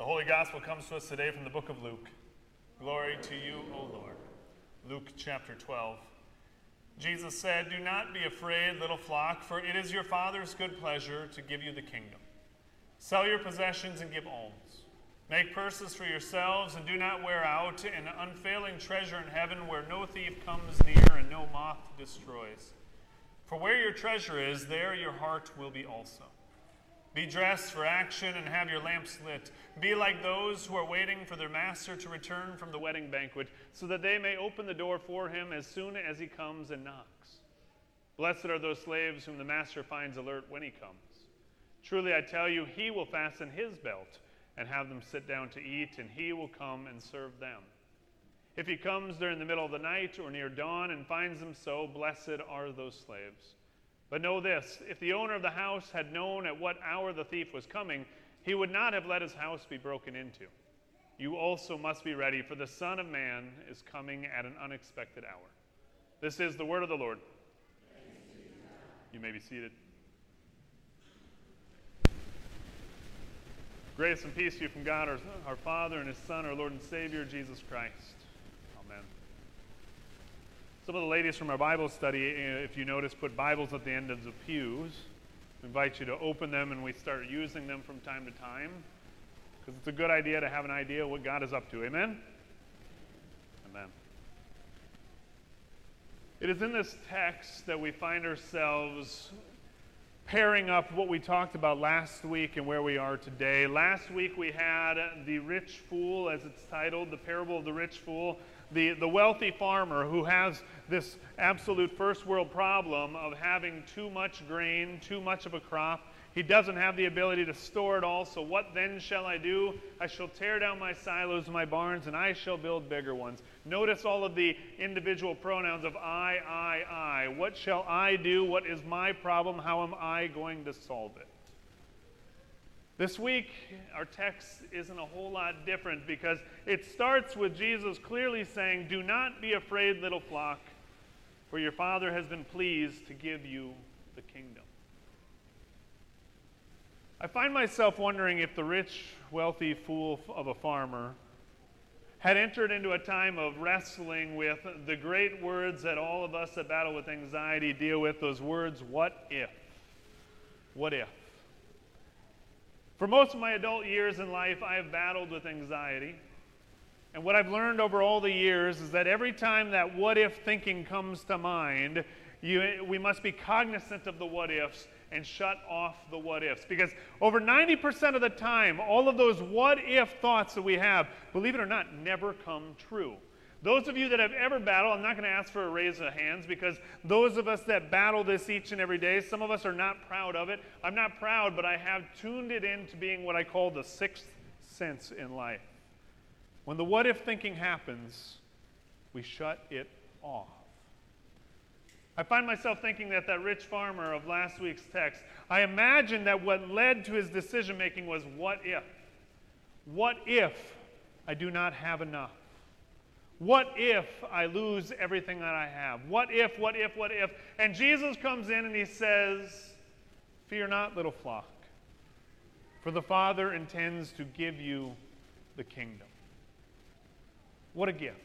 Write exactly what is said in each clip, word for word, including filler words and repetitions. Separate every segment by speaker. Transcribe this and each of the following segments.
Speaker 1: The Holy Gospel comes to us today from the book of Luke. Glory to you, O Lord. Luke chapter twelve. Jesus said, "Do not be afraid, little flock, for it is your Father's good pleasure to give you the kingdom. Sell your possessions and give alms. Make purses for yourselves and do not wear out an unfailing treasure in heaven where no thief comes near and no moth destroys. For where your treasure is, there your heart will be also. Be dressed for action and have your lamps lit. Be like those who are waiting for their master to return from the wedding banquet, so that they may open the door for him as soon as he comes and knocks. Blessed are those slaves whom the master finds alert when he comes. Truly I tell you, he will fasten his belt and have them sit down to eat, and he will come and serve them. If he comes during the middle of the night or near dawn and finds them so, blessed are those slaves. But know this, if the owner of the house had known at what hour the thief was coming, he would not have let his house be broken into. You also must be ready, for the Son of Man is coming at an unexpected hour." This is the word of the Lord. You may be seated. Grace and peace to you from God, our, our Father, and his Son, our Lord and Savior, Jesus Christ. Amen. Some of the ladies from our Bible study, if you notice, put Bibles at the end of the pews. We invite you to open them and we start using them from time to time, because it's a good idea to have an idea of what God is up to. Amen? Amen. It is in this text that we find ourselves pairing up what we talked about last week and where we are today. Last week we had the rich fool, as it's titled, the parable of the rich fool. The, the wealthy farmer who has this absolute first world problem of having too much grain, too much of a crop. He doesn't have the ability to store it all, so what then shall I do? I shall tear down my silos and my barns, and I shall build bigger ones. Notice all of the individual pronouns of I, I, I. What shall I do? What is my problem? How am I going to solve it? This week, our text isn't a whole lot different, because it starts with Jesus clearly saying, "Do not be afraid, little flock, for your Father has been pleased to give you the kingdom." I find myself wondering if the rich, wealthy fool of a farmer had entered into a time of wrestling with the great words that all of us that battle with anxiety deal with, those words, what if? What if? For most of my adult years in life, I have battled with anxiety. And what I've learned over all the years is that every time that what-if thinking comes to mind, you, we must be cognizant of the what-ifs and shut off the what-ifs. Because over ninety percent of the time, all of those what-if thoughts that we have, believe it or not, never come true. Those of you that have ever battled, I'm not going to ask for a raise of hands, because those of us that battle this each and every day, some of us are not proud of it. I'm not proud, but I have tuned it into being what I call the sixth sense in life. When the what-if thinking happens, we shut it off. I find myself thinking that that rich farmer of last week's text, I imagine that what led to his decision-making was what if? What if I do not have enough? What if I lose everything that I have? What if, what if, what if? And Jesus comes in and he says, "Fear not, little flock, for the Father intends to give you the kingdom." What a gift.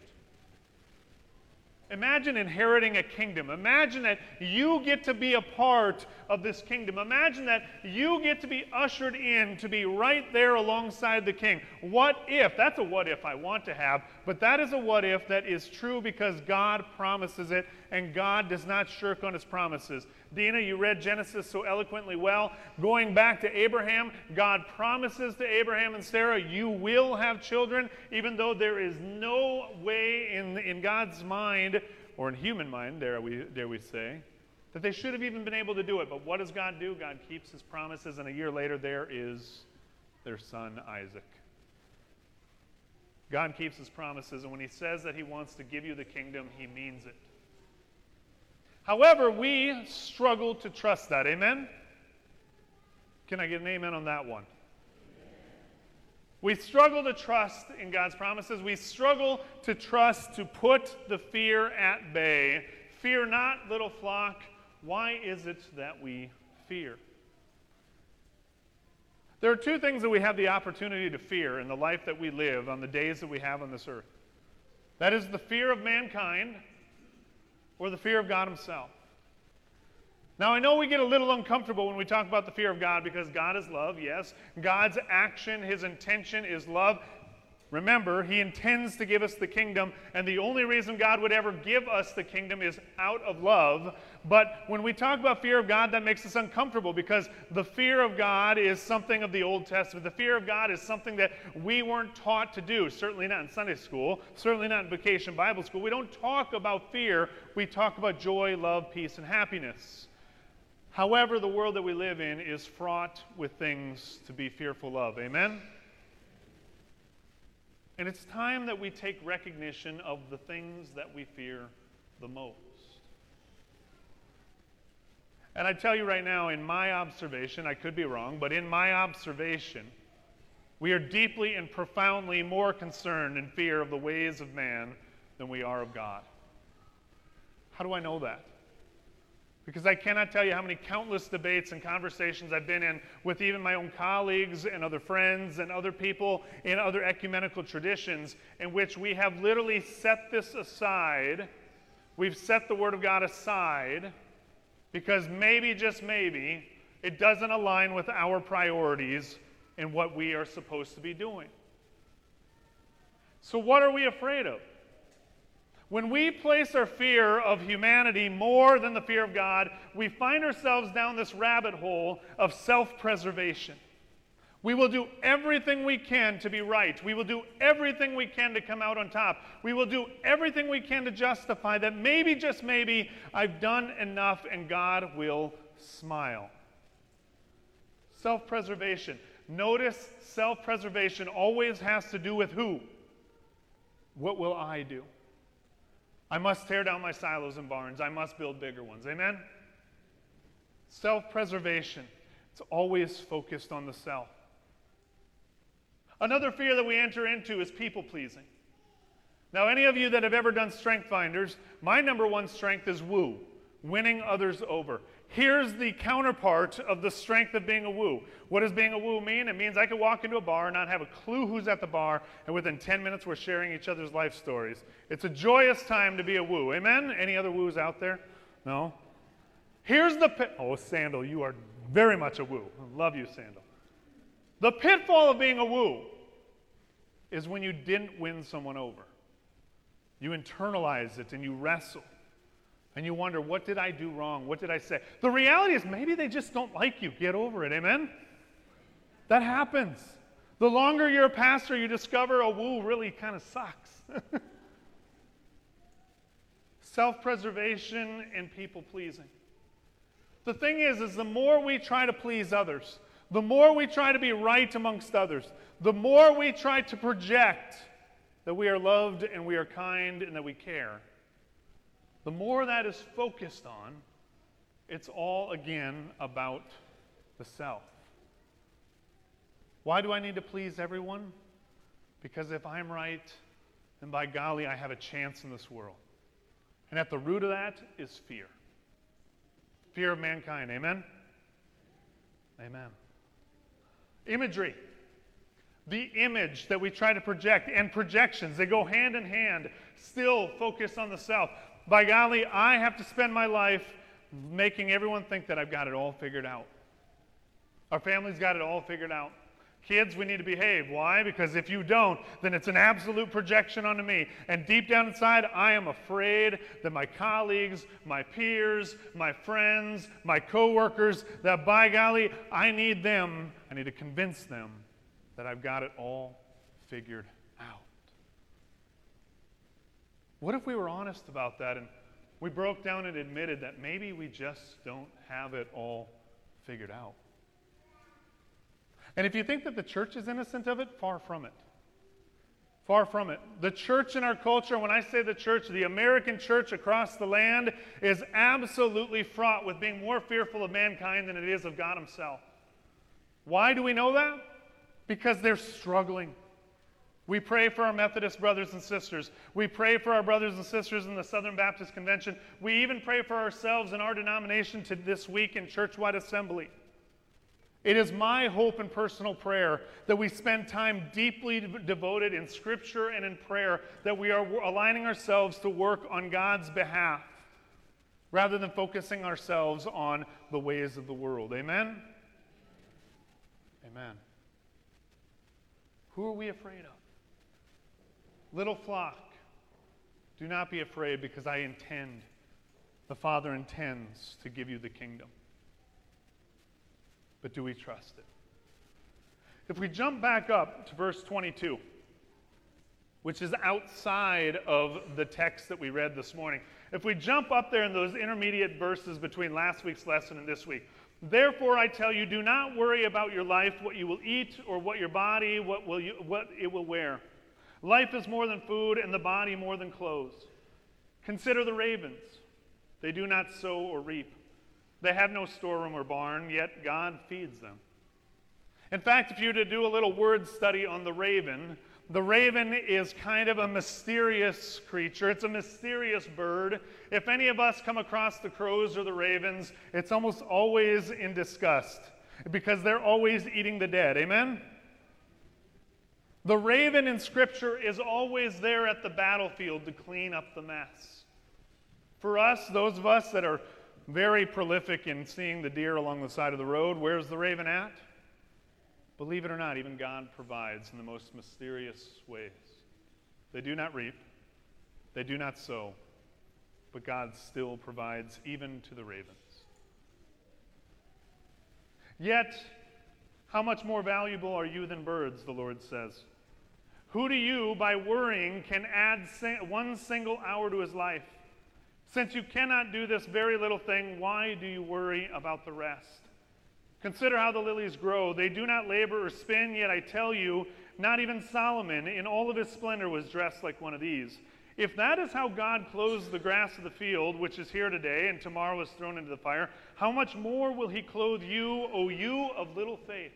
Speaker 1: Imagine inheriting a kingdom. Imagine that you get to be a part of this kingdom. Imagine that you get to be ushered in to be right there alongside the king. What if? That's a what if I want to have, but that is a what if that is true because God promises it, and God does not shirk on his promises. Dina, you read Genesis so eloquently well. Going back to Abraham, God promises to Abraham and Sarah, you will have children, even though there is no way in, in God's mind, or in human mind, dare we, dare we say, that they should have even been able to do it. But what does God do? God keeps his promises, and a year later there is their son Isaac. God keeps his promises, and when he says that he wants to give you the kingdom, he means it. However, we struggle to trust that. Amen? Can I get an amen on that one? We struggle to trust in God's promises. We struggle to trust, to put the fear at bay. Fear not, little flock. Why is it that we fear? There are two things that we have the opportunity to fear in the life that we live on the days that we have on this earth. That is the fear of mankind or the fear of God himself. Now, I know we get a little uncomfortable when we talk about the fear of God because God is love, yes. God's action, his intention is love. Remember, he intends to give us the kingdom, and the only reason God would ever give us the kingdom is out of love. But when we talk about fear of God, that makes us uncomfortable because the fear of God is something of the Old Testament. The fear of God is something that we weren't taught to do, certainly not in Sunday school, certainly not in Vacation Bible School. We don't talk about fear. We talk about joy, love, peace, and happiness. However, the world that we live in is fraught with things to be fearful of. Amen? And it's time that we take recognition of the things that we fear the most. And I tell you right now, in my observation, I could be wrong, but in my observation, we are deeply and profoundly more concerned in fear of the ways of man than we are of God. How do I know that? Because I cannot tell you how many countless debates and conversations I've been in with even my own colleagues and other friends and other people in other ecumenical traditions in which we have literally set this aside. We've set the Word of God aside because maybe, just maybe, it doesn't align with our priorities and what we are supposed to be doing. So what are we afraid of? When we place our fear of humanity more than the fear of God, we find ourselves down this rabbit hole of self-preservation. We will do everything we can to be right. We will do everything we can to come out on top. We will do everything we can to justify that maybe, just maybe, I've done enough and God will smile. Self-preservation. Notice self-preservation always has to do with who? What will I do? I must tear down my silos and barns. I must build bigger ones. Amen? Self-preservation. It's always focused on the self. Another fear that we enter into is people-pleasing. Now, any of you that have ever done Strength Finders, my number one strength is woo, winning others over. Here's the counterpart of the strength of being a woo. What does being a woo mean? It means I could walk into a bar and not have a clue who's at the bar, and within ten minutes we're sharing each other's life stories. It's a joyous time to be a woo. Amen? Any other woos out there? No? Here's the pit. Oh, Sandal, you are very much a woo. I love you, Sandal. The pitfall of being a woo is when you didn't win someone over. You internalize it and you wrestle. And you wonder, what did I do wrong? What did I say? The reality is maybe they just don't like you. Get over it. Amen? That happens. The longer you're a pastor, you discover a woo really kind of sucks. Self-preservation and people-pleasing. The thing is, is the more we try to please others, the more we try to be right amongst others, the more we try to project that we are loved and we are kind and that we care, the more that is focused on, it's all again about the self. Why do I need to please everyone? Because if I'm right, then by golly, I have a chance in this world. And at the root of that is fear. Fear of mankind. Amen? Amen. Imagery. The image that we try to project and projections, they go hand in hand, still focus on the self. By golly, I have to spend my life making everyone think that I've got it all figured out. Our family's got it all figured out. Kids, we need to behave. Why? Because if you don't, then it's an absolute projection onto me. And deep down inside, I am afraid that my colleagues, my peers, my friends, my coworkers, that by golly, I need them, I need to convince them that I've got it all figured out. What if we were honest about that and we broke down and admitted that maybe we just don't have it all figured out? And if you think that the church is innocent of it, far from it. Far from it. The church in our culture, when I say the church, the American church across the land, is absolutely fraught with being more fearful of mankind than it is of God himself. Why do we know that? Because they're struggling. We pray for our Methodist brothers and sisters. We pray for our brothers and sisters in the Southern Baptist Convention. We even pray for ourselves and our denomination to this week in church-wide assembly. It is my hope and personal prayer that we spend time deeply devoted in Scripture and in prayer, that we are aligning ourselves to work on God's behalf, rather than focusing ourselves on the ways of the world. Amen? Amen. Who are we afraid of? Little flock, do not be afraid, because I intend, the Father intends to give you the kingdom. But do we trust it? If we jump back up to verse twenty-two, which is outside of the text that we read this morning. If we jump up there in those intermediate verses between last week's lesson and this week, therefore I tell you, do not worry about your life, what you will eat, or what your body, what will you, what it will wear. Life is more than food, and the body more than clothes. Consider the ravens. They do not sow or reap. They have no storeroom or barn, yet God feeds them. In fact, if you were to do a little word study on the raven, the raven is kind of a mysterious creature. It's a mysterious bird. If any of us come across the crows or the ravens, it's almost always in disgust, because they're always eating the dead. Amen? The raven in Scripture is always there at the battlefield to clean up the mess. For us, those of us that are very prolific in seeing the deer along the side of the road, where's the raven at? Believe it or not, even God provides in the most mysterious ways. They do not reap, they do not sow, but God still provides even to the ravens. Yet, how much more valuable are you than birds, the Lord says. Who to you, by worrying, can add one single hour to his life? Since you cannot do this very little thing, why do you worry about the rest? Consider how the lilies grow. They do not labor or spin, yet I tell you, not even Solomon in all of his splendor was dressed like one of these. If that is how God clothes the grass of the field, which is here today and tomorrow is thrown into the fire, how much more will he clothe you, O you of little faith?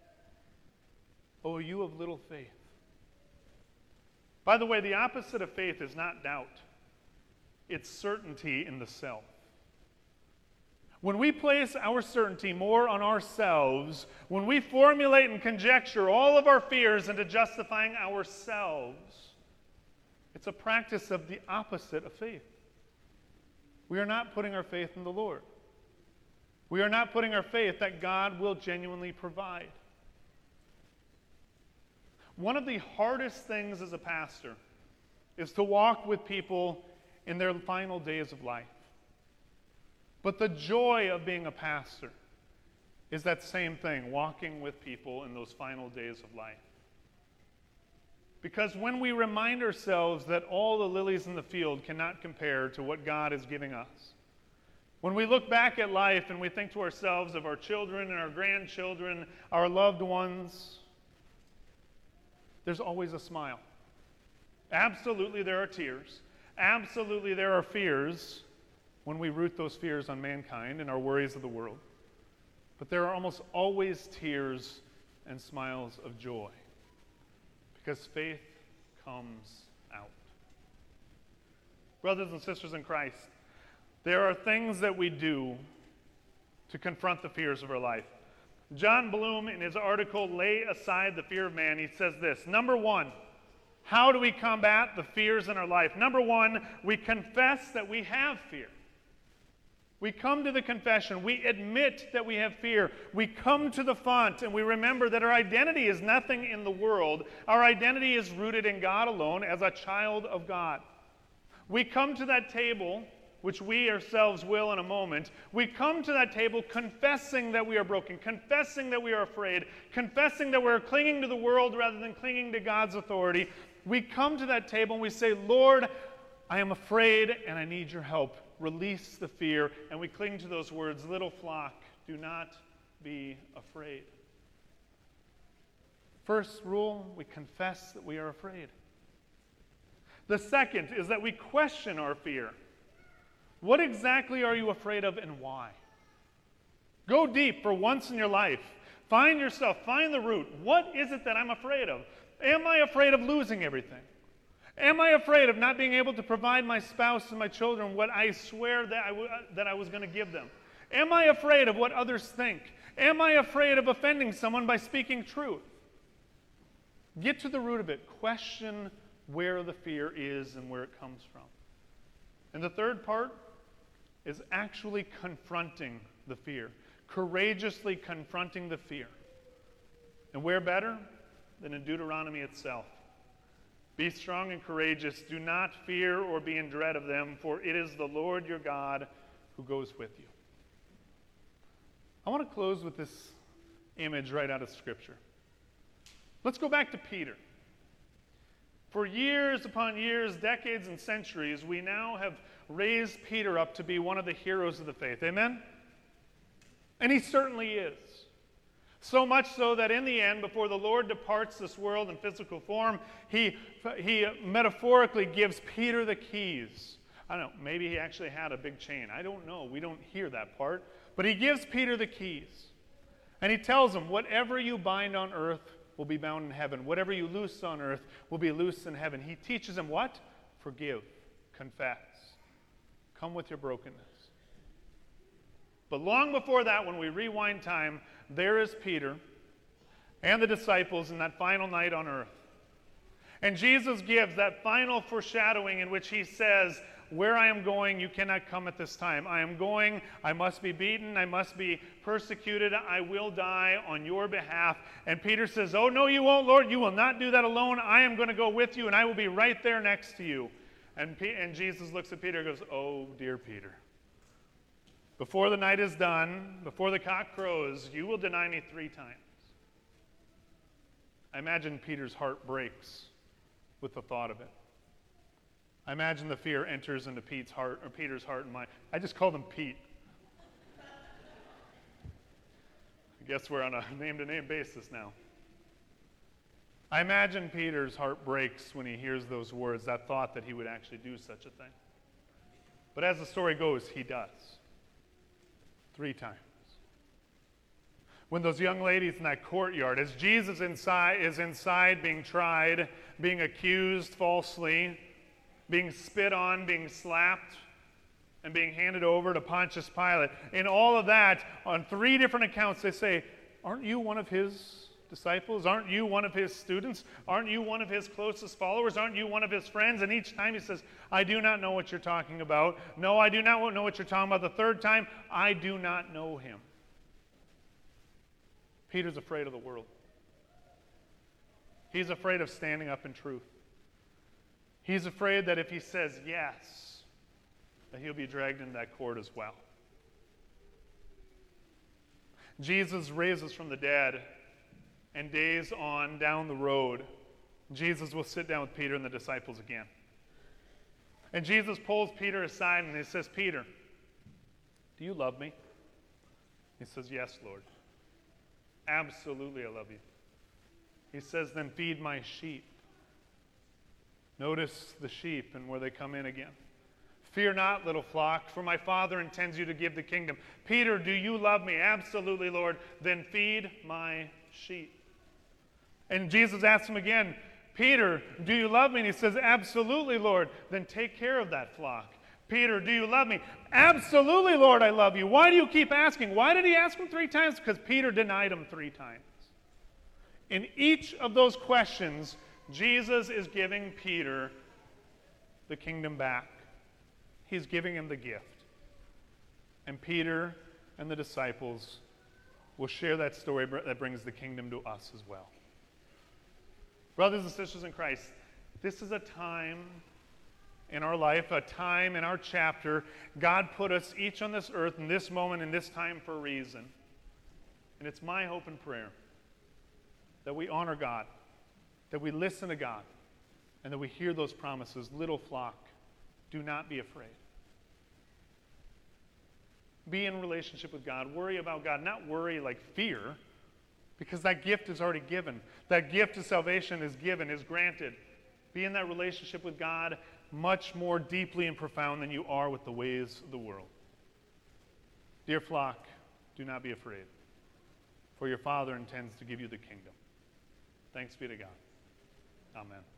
Speaker 1: O you of little faith. By the way, the opposite of faith is not doubt. It's certainty in the self. When we place our certainty more on ourselves, when we formulate and conjecture all of our fears into justifying ourselves, it's a practice of the opposite of faith. We are not putting our faith in the Lord. We are not putting our faith that God will genuinely provide. One of the hardest things as a pastor is to walk with people in their final days of life. But the joy of being a pastor is that same thing, walking with people in those final days of life. Because when we remind ourselves that all the lilies in the field cannot compare to what God is giving us, when we look back at life and we think to ourselves of our children and our grandchildren, our loved ones, there's always a smile. Absolutely there are tears. Absolutely there are fears when we root those fears on mankind and our worries of the world. But there are almost always tears and smiles of joy, because faith comes out. Brothers and sisters in Christ, there are things that we do to confront the fears of our life. John Bloom, in his article, Lay Aside the Fear of Man, he says this. Number one, how do we combat the fears in our life? Number one, we confess that we have fear. We come to the confession. We admit that we have fear. We come to the font and we remember that our identity is nothing in the world. Our identity is rooted in God alone as a child of God. We come to that table, which we ourselves will in a moment. We come to that table confessing that we are broken, confessing that we are afraid, confessing that we're clinging to the world rather than clinging to God's authority. We come to that table and we say, Lord, I am afraid and I need your help. Release the fear, and we cling to those words, little flock, do not be afraid. First rule, we confess that we are afraid. The second is that we question our fear. What exactly are you afraid of and why? Go deep for once in your life. Find yourself, find the root. What is it that I'm afraid of? Am I afraid of losing everything? Am I afraid of not being able to provide my spouse and my children what I swear that I, w- that I was going to give them? Am I afraid of what others think? Am I afraid of offending someone by speaking truth? Get to the root of it. Question where the fear is and where it comes from. And the third part is actually confronting the fear, courageously confronting the fear. And where better than in Deuteronomy itself? Be strong and courageous. Do not fear or be in dread of them, for it is the Lord your God who goes with you. I want to close with this image right out of Scripture. Let's go back to Peter. For years upon years, decades and centuries, we now have raised Peter up to be one of the heroes of the faith. Amen? And he certainly is. So much so that in the end, before the Lord departs this world in physical form, he, he metaphorically gives Peter the keys. I don't know, maybe he actually had a big chain. I don't know. We don't hear that part. But he gives Peter the keys. And he tells him, whatever you bind on earth will be bound in heaven. Whatever you loose on earth will be loosed in heaven. He teaches him what? Forgive. Confess. Come with your brokenness. But long before that, when we rewind time, there is Peter and the disciples in that final night on earth. And Jesus gives that final foreshadowing in which he says, where I am going, you cannot come at this time. I am going, I must be beaten, I must be persecuted, I will die on your behalf. And Peter says, oh, no, you won't, Lord. You will not do that alone. I am going to go with you, and I will be right there next to you. And, P- and Jesus looks at Peter and goes, oh, dear Peter. Before the night is done, before the cock crows, you will deny me three times. I imagine Peter's heart breaks with the thought of it. I imagine the fear enters into Pete's heart, or Peter's heart and mind. I just called him Pete. I guess we're on a name-to-name basis now. I imagine Peter's heart breaks when he hears those words, that thought that he would actually do such a thing. But as the story goes, he does. Three times. When those young ladies in that courtyard, as Jesus inside is inside being tried, being accused falsely, being spit on, being slapped, and being handed over to Pontius Pilate, in all of that, on three different accounts, they say, aren't you one of his disciples? Aren't you one of his students? Aren't you one of his closest followers? Aren't you one of his friends? And each time he says, I do not know what you're talking about. No, I do not know what you're talking about. The third time, I do not know him. Peter's afraid of the world. He's afraid of standing up in truth. He's afraid that if he says yes, that he'll be dragged into that court as well. Jesus raises from the dead, and days on down the road, Jesus will sit down with Peter and the disciples again. And Jesus pulls Peter aside and he says, Peter, do you love me? He says, yes, Lord. Absolutely, I love you. He says, then feed my sheep. Notice the sheep and where they come in again. Fear not, little flock, for my Father intends you to give the kingdom. Peter, do you love me? Absolutely, Lord. Then feed my sheep. And Jesus asks him again, Peter, do you love me? And he says, absolutely, Lord. Then take care of that flock. Peter, do you love me? Absolutely, Lord, I love you. Why do you keep asking? Why did he ask him three times? Because Peter denied him three times. In each of those questions, Jesus is giving Peter the kingdom back. He's giving him the gift. And Peter and the disciples will share that story that brings the kingdom to us as well. Brothers and sisters in Christ, this is a time in our life, a time in our chapter. God put us each on this earth in this moment, in this time for a reason. And it's my hope and prayer that we honor God, that we listen to God, and that we hear those promises. Little flock, do not be afraid. Be in relationship with God. Worry about God. Not worry like fear, because that gift is already given. That gift of salvation is given, is granted. Be in that relationship with God much more deeply and profound than you are with the ways of the world. Dear flock, do not be afraid, for your Father intends to give you the kingdom. Thanks be to God. Amen.